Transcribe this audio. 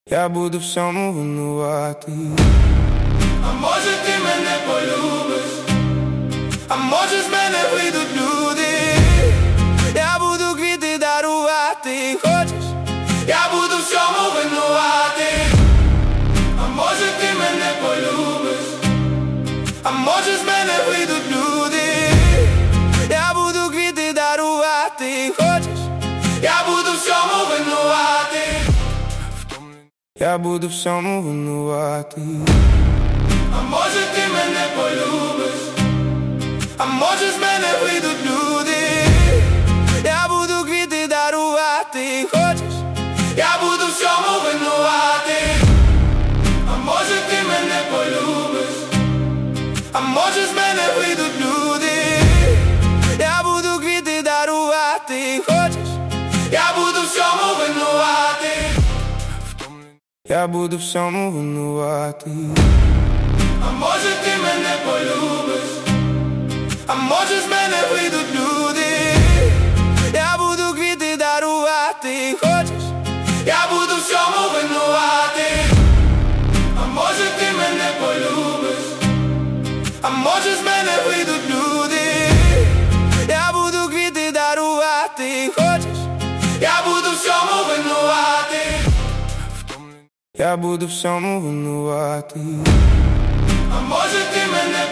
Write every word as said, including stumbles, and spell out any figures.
Я буду всьому винуватий. А може ти мене полюбиш, а може з мене вийдуть люди. Я буду квіти дарувати, хочеш? Я буду всьому винуватий. А може ти мене полюбиш, а може з мене вийдуть люди. Я буду квіти дарувати, хочеш? Я буду всьому винуватий. Я буду всьому винуватий. А може ти мене полюбиш, а може з мене вийдуть люди. Я буду квіти дарувати, хочеш? Я буду всьому винуватий. А може ти мене полюбиш, а може з мене вийдуть люди. Я буду квіти дарувати, хочеш? Я буду всьому винуватий. Я буду всьому винуватий. А може ти мене полюбиш, а може з мене вийдуть люди. Я буду квіти дарувати, хочеш? Я буду всьому винуватий. А може ти мене полюбиш, а може з мене вийдуть люди. Я буду квіти дарувати, хочеш? Я буду всьому винуватий. Я буду всьому винуватий. А може ти мене